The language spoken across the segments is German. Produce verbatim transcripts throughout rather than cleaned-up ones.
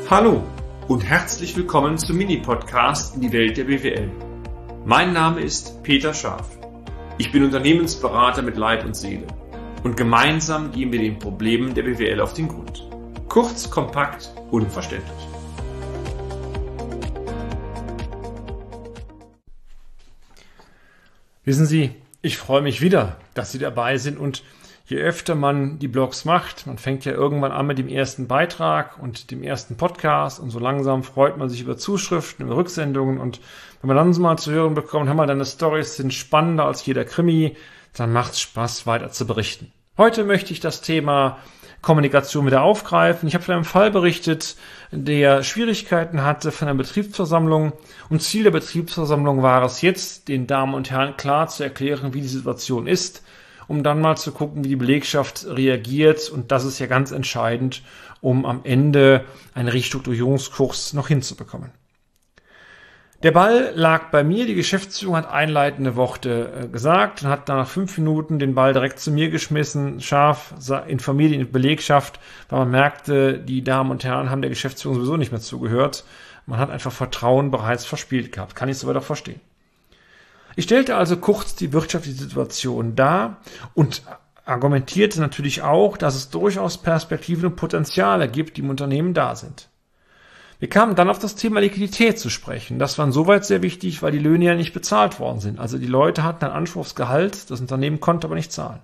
Hallo und herzlich willkommen zum Mini-Podcast in die Welt der B W L. Mein Name ist Peter Scharf. Ich bin Unternehmensberater mit Leib und Seele und gemeinsam gehen wir den Problemen der B W L auf den Grund. Kurz, kompakt, unverständlich. Wissen Sie, ich freue mich wieder, dass Sie dabei sind, und je öfter man die Blogs macht, man fängt ja irgendwann an mit dem ersten Beitrag und dem ersten Podcast, und so langsam freut man sich über Zuschriften, über Rücksendungen, und wenn man dann so mal zu hören bekommt, hör mal, deine Storys sind spannender als jeder Krimi, dann macht es Spaß, weiter zu berichten. Heute möchte ich das Thema Kommunikation wieder aufgreifen. Ich habe von einem Fall berichtet, der Schwierigkeiten hatte von einer Betriebsversammlung, und Ziel der Betriebsversammlung war es jetzt, den Damen und Herren klar zu erklären, wie die Situation ist, um dann mal zu gucken, wie die Belegschaft reagiert, und das ist ja ganz entscheidend, um am Ende einen Restrukturierungskurs noch hinzubekommen. Der Ball lag bei mir, die Geschäftsführung hat einleitende Worte gesagt und hat nach fünf Minuten den Ball direkt zu mir geschmissen, scharf informiert die Belegschaft, weil man merkte, die Damen und Herren haben der Geschäftsführung sowieso nicht mehr zugehört. Man hat einfach Vertrauen bereits verspielt gehabt, kann ich soweit auch verstehen. Ich stellte also kurz die wirtschaftliche Situation dar und argumentierte natürlich auch, dass es durchaus Perspektiven und Potenziale gibt, die im Unternehmen da sind. Wir kamen dann auf das Thema Liquidität zu sprechen. Das war insoweit sehr wichtig, weil die Löhne ja nicht bezahlt worden sind. Also die Leute hatten einen Anspruch aufs Gehalt, das Unternehmen konnte aber nicht zahlen.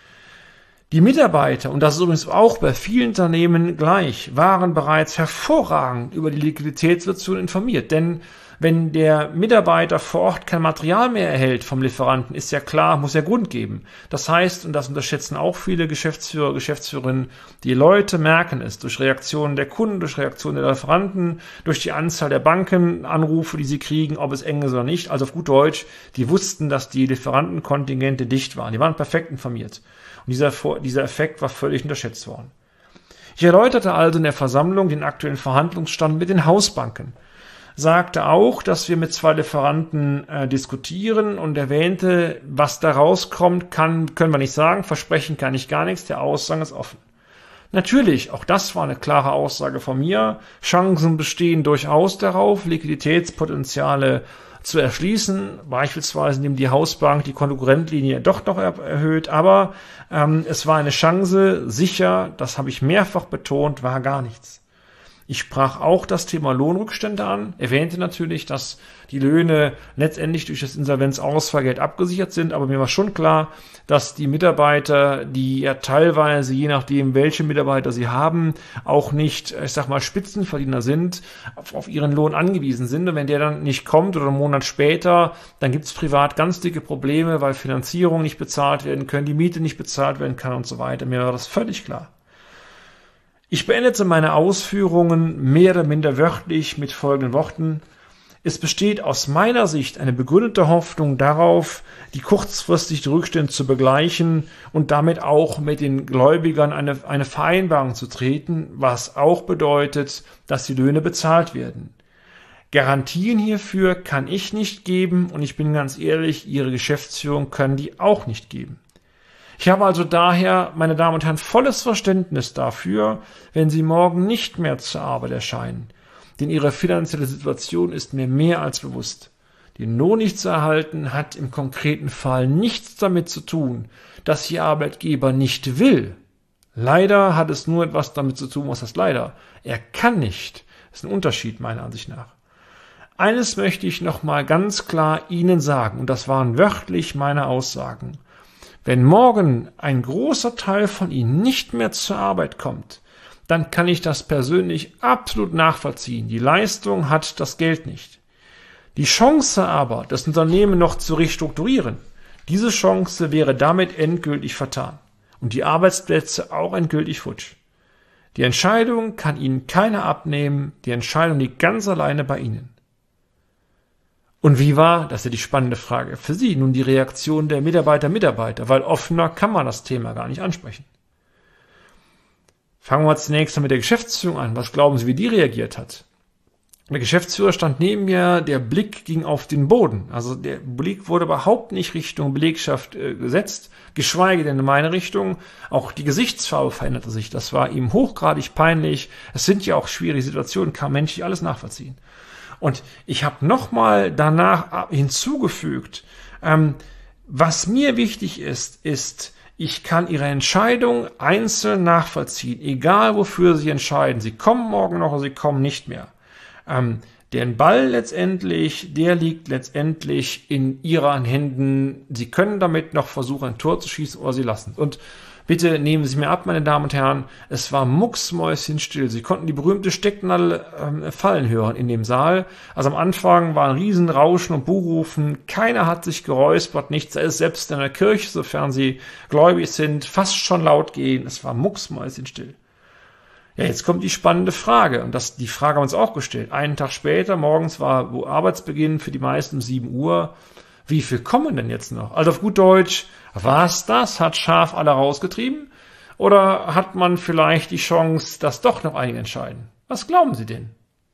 Die Mitarbeiter, und das ist übrigens auch bei vielen Unternehmen gleich, waren bereits hervorragend über die Liquiditätssituation informiert. Denn wenn der Mitarbeiter vor Ort kein Material mehr erhält vom Lieferanten, ist ja klar, muss ja Grund geben. Das heißt, und das unterschätzen auch viele Geschäftsführer, Geschäftsführerinnen, die Leute merken es durch Reaktionen der Kunden, durch Reaktionen der Lieferanten, durch die Anzahl der Bankenanrufe, die sie kriegen, ob es eng ist oder nicht. Also auf gut Deutsch, die wussten, dass die Lieferantenkontingente dicht waren. Die waren perfekt informiert. Und dieser, dieser Effekt war völlig unterschätzt worden. Ich erläuterte also in der Versammlung den aktuellen Verhandlungsstand mit den Hausbanken, sagte auch, dass wir mit zwei Lieferanten äh, diskutieren, und erwähnte, was da rauskommt, kann, können wir nicht sagen, versprechen kann ich gar nichts, der Ausgang ist offen. Natürlich, auch das war eine klare Aussage von mir, Chancen bestehen durchaus darauf, Liquiditätspotenziale zu erschließen, beispielsweise indem die Hausbank die Konkurrentlinie doch noch erhöht, aber ähm, es war eine Chance, sicher, das habe ich mehrfach betont, war gar nichts. Ich sprach auch das Thema Lohnrückstände an, erwähnte natürlich, dass die Löhne letztendlich durch das Insolvenzausfallgeld abgesichert sind, aber mir war schon klar, dass die Mitarbeiter, die ja teilweise, je nachdem welche Mitarbeiter sie haben, auch nicht, ich sag mal, Spitzenverdiener sind, auf, auf ihren Lohn angewiesen sind, und wenn der dann nicht kommt oder einen Monat später, dann gibt's privat ganz dicke Probleme, weil Finanzierung nicht bezahlt werden können, die Miete nicht bezahlt werden kann und so weiter. Mir war das völlig klar. Ich beendete meine Ausführungen mehr oder minder wörtlich mit folgenden Worten: Es besteht aus meiner Sicht eine begründete Hoffnung darauf, die kurzfristig die Rückstände zu begleichen und damit auch mit den Gläubigern eine, eine Vereinbarung zu treten, was auch bedeutet, dass die Löhne bezahlt werden. Garantien hierfür kann ich nicht geben, und ich bin ganz ehrlich, Ihre Geschäftsführung kann die auch nicht geben. Ich habe also daher, meine Damen und Herren, volles Verständnis dafür, wenn Sie morgen nicht mehr zur Arbeit erscheinen. Denn Ihre finanzielle Situation ist mir mehr als bewusst. Den Lohn nicht zu erhalten, hat im konkreten Fall nichts damit zu tun, dass Ihr Arbeitgeber nicht will. Leider hat es nur etwas damit zu tun, was heißt leider. Er kann nicht. Das ist ein Unterschied meiner Ansicht nach. Eines möchte ich nochmal ganz klar Ihnen sagen, und das waren wörtlich meine Aussagen. Wenn morgen ein großer Teil von Ihnen nicht mehr zur Arbeit kommt, dann kann ich das persönlich absolut nachvollziehen. Die Leistung hat das Geld nicht. Die Chance aber, das Unternehmen noch zu restrukturieren, diese Chance wäre damit endgültig vertan und die Arbeitsplätze auch endgültig futsch. Die Entscheidung kann Ihnen keiner abnehmen, die Entscheidung liegt ganz alleine bei Ihnen. Und wie war, das ist ja die spannende Frage für Sie, nun die Reaktion der Mitarbeiter, Mitarbeiter, weil offener kann man das Thema gar nicht ansprechen. Fangen wir zunächst mal mit der Geschäftsführung an. Was glauben Sie, wie die reagiert hat? Der Geschäftsführer stand neben mir, der Blick ging auf den Boden. Also der Blick wurde überhaupt nicht Richtung Belegschaft äh, gesetzt, geschweige denn in meine Richtung. Auch die Gesichtsfarbe veränderte sich. Das war ihm hochgradig peinlich. Es sind ja auch schwierige Situationen, kann menschlich alles nachvollziehen. Und ich habe nochmal danach hinzugefügt, ähm, was mir wichtig ist, ist, ich kann Ihre Entscheidung einzeln nachvollziehen, egal wofür Sie entscheiden. Sie kommen morgen noch oder Sie kommen nicht mehr. Ähm, den Ball letztendlich, der liegt letztendlich in Ihren Händen. Sie können damit noch versuchen, ein Tor zu schießen oder Sie lassen. Und bitte nehmen Sie mir ab, meine Damen und Herren, es war mucksmäuschenstill. Sie konnten die berühmte Stecknadel ähm, fallen hören in dem Saal. Also am Anfang war ein Riesenrauschen und Buhrufen. Keiner hat sich geräuspert, nichts. Er ist selbst in der Kirche, sofern Sie gläubig sind, fast schon laut gehen. Es war mucksmäuschenstill. Ja, jetzt kommt die spannende Frage. Und das, die Frage haben wir uns auch gestellt. Einen Tag später, morgens war Arbeitsbeginn für die meisten um sieben Uhr. Wie viel kommen denn jetzt noch? Also auf gut Deutsch, war's das? Hat Schaf alle rausgetrieben? Oder hat man vielleicht die Chance, dass doch noch einige entscheiden? Was glauben Sie denn?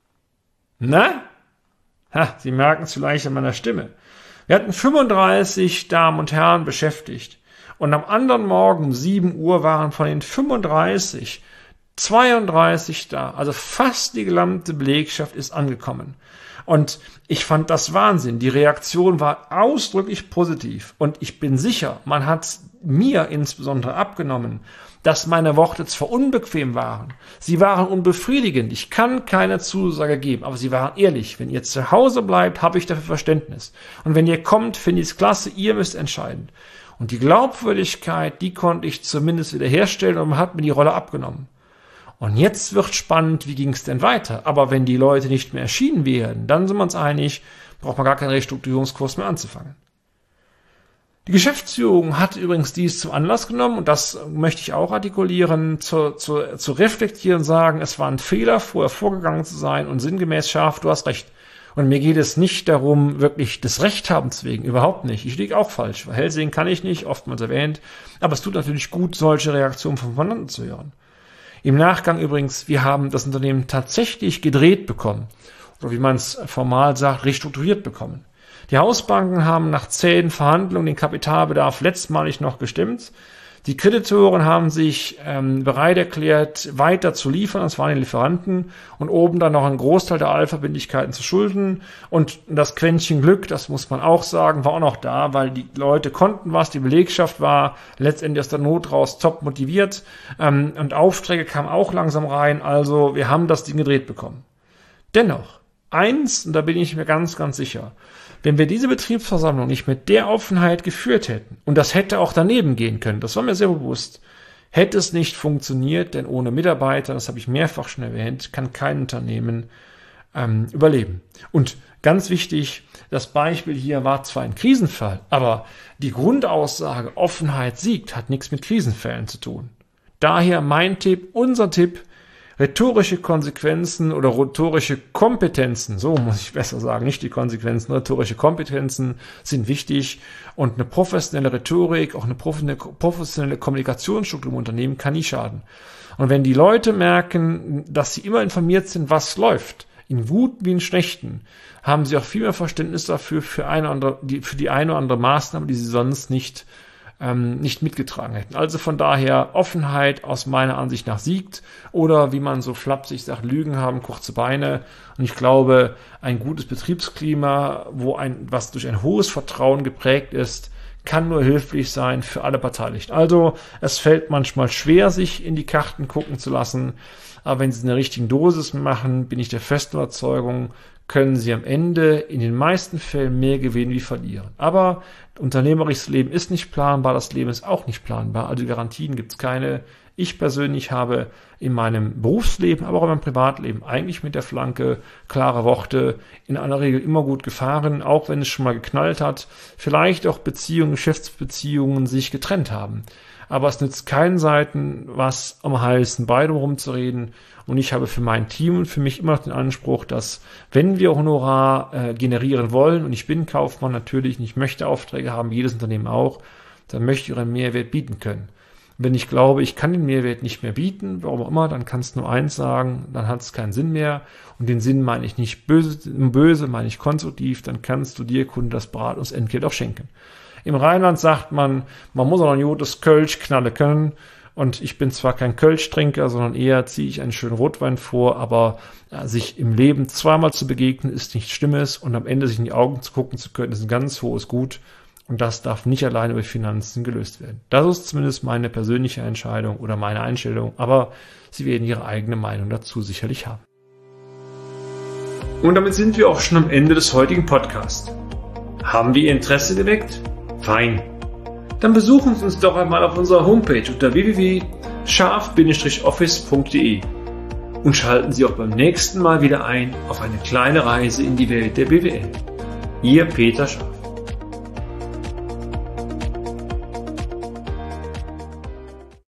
Na? Ha, Sie merken es vielleicht an meiner Stimme. Wir hatten fünfunddreißig Damen und Herren beschäftigt. Und am anderen Morgen um sieben Uhr waren von den fünfunddreißig zweiunddreißig da. Also fast die gesamte Belegschaft ist angekommen. Und ich fand das Wahnsinn. Die Reaktion war ausdrücklich positiv. Und ich bin sicher, man hat mir insbesondere abgenommen, dass meine Worte zwar unbequem waren, sie waren unbefriedigend. Ich kann keine Zusage geben, aber sie waren ehrlich. Wenn ihr zu Hause bleibt, habe ich dafür Verständnis. Und wenn ihr kommt, finde ich es klasse, ihr müsst entscheiden. Und die Glaubwürdigkeit, die konnte ich zumindest wiederherstellen und man hat mir die Rolle abgenommen. Und jetzt wird spannend, wie ging es denn weiter? Aber wenn die Leute nicht mehr erschienen wären, dann sind wir uns einig, braucht man gar keinen Restrukturierungskurs mehr anzufangen. Die Geschäftsführung hat übrigens dies zum Anlass genommen, und das möchte ich auch artikulieren, zu, zu, zu reflektieren und sagen, es war ein Fehler, vorher vorgegangen zu sein und sinngemäß scharf, du hast recht. Und mir geht es nicht darum, wirklich des Rechthabens wegen, überhaupt nicht. Ich liege auch falsch, weil hellsehen kann ich nicht, oftmals erwähnt, aber es tut natürlich gut, solche Reaktionen von Mandanten zu hören. Im Nachgang übrigens, wir haben das Unternehmen tatsächlich gedreht bekommen. Oder wie man es formal sagt, restrukturiert bekommen. Die Hausbanken haben nach zähen Verhandlungen den Kapitalbedarf letztmalig noch gestemmt. Die Kreditoren haben sich ähm, bereit erklärt, weiter zu liefern, das waren die Lieferanten, und oben dann noch einen Großteil der Allverbindlichkeiten zu schulden. Und das Quäntchen Glück, das muss man auch sagen, war auch noch da, weil die Leute konnten was, die Belegschaft war letztendlich aus der Not raus top motiviert, ähm, und Aufträge kamen auch langsam rein, also wir haben das Ding gedreht bekommen. Dennoch, eins, und da bin ich mir ganz, ganz sicher, wenn wir diese Betriebsversammlung nicht mit der Offenheit geführt hätten, und das hätte auch daneben gehen können, das war mir sehr bewusst, hätte es nicht funktioniert, denn ohne Mitarbeiter, das habe ich mehrfach schon erwähnt, kann kein Unternehmen ähm, überleben. Und ganz wichtig, das Beispiel hier war zwar ein Krisenfall, aber die Grundaussage, Offenheit siegt, hat nichts mit Krisenfällen zu tun. Daher mein Tipp, unser Tipp, rhetorische Konsequenzen oder rhetorische Kompetenzen, so muss ich besser sagen, nicht die Konsequenzen, rhetorische Kompetenzen sind wichtig, und eine professionelle Rhetorik, auch eine professionelle Kommunikationsstruktur im Unternehmen kann nie schaden. Und wenn die Leute merken, dass sie immer informiert sind, was läuft, in guten wie in schlechten, haben sie auch viel mehr Verständnis dafür, für, eine andere, die, für die eine oder andere Maßnahme, die sie sonst nicht nicht mitgetragen hätten. Also von daher, Offenheit aus meiner Ansicht nach siegt, oder wie man so flapsig sagt, Lügen haben kurze Beine. Und ich glaube, ein gutes Betriebsklima, wo ein, was durch ein hohes Vertrauen geprägt ist, kann nur hilfreich sein für alle Beteiligten. Also es fällt manchmal schwer, sich in die Karten gucken zu lassen, aber wenn Sie es in der richtigen Dosis machen, bin ich der festen Überzeugung, können Sie am Ende in den meisten Fällen mehr gewinnen wie verlieren. Aber unternehmerisches Leben ist nicht planbar, das Leben ist auch nicht planbar, also Garantien gibt es keine. Ich persönlich habe in meinem Berufsleben, aber auch in meinem Privatleben eigentlich mit der Flanke klare Worte in aller Regel immer gut gefahren, auch wenn es schon mal geknallt hat, vielleicht auch Beziehungen, Geschäftsbeziehungen sich getrennt haben. Aber es nützt keinen Seiten was am heißen Brei rumzureden. Und ich habe für mein Team und für mich immer noch den Anspruch, dass, wenn wir Honorar äh, generieren wollen, und ich bin Kaufmann natürlich, und ich möchte Aufträge haben, jedes Unternehmen auch, dann möchte ich einen Mehrwert bieten können. Wenn ich glaube, ich kann den Mehrwert nicht mehr bieten, warum auch immer, dann kannst du nur eins sagen, dann hat es keinen Sinn mehr. Und den Sinn meine ich nicht böse, böse meine ich konstruktiv, dann kannst du dir, Kunde, das Beratungsentgelt auch schenken. Im Rheinland sagt man, man muss auch noch ein gutes Kölsch knalle können. Und ich bin zwar kein Kölsch-Trinker, sondern eher ziehe ich einen schönen Rotwein vor, aber ja, sich im Leben zweimal zu begegnen, ist nichts Schlimmes und am Ende sich in die Augen zu gucken zu können, ist ein ganz hohes Gut. Und das darf nicht alleine über Finanzen gelöst werden. Das ist zumindest meine persönliche Entscheidung oder meine Einstellung, aber Sie werden Ihre eigene Meinung dazu sicherlich haben. Und damit sind wir auch schon am Ende des heutigen Podcasts. Haben wir Ihr Interesse geweckt? Fein. Dann besuchen Sie uns doch einmal auf unserer Homepage unter w w w punkt scharf Bindestrich office punkt de und schalten Sie auch beim nächsten Mal wieder ein auf eine kleine Reise in die Welt der B W L. Ihr Peter Scharf.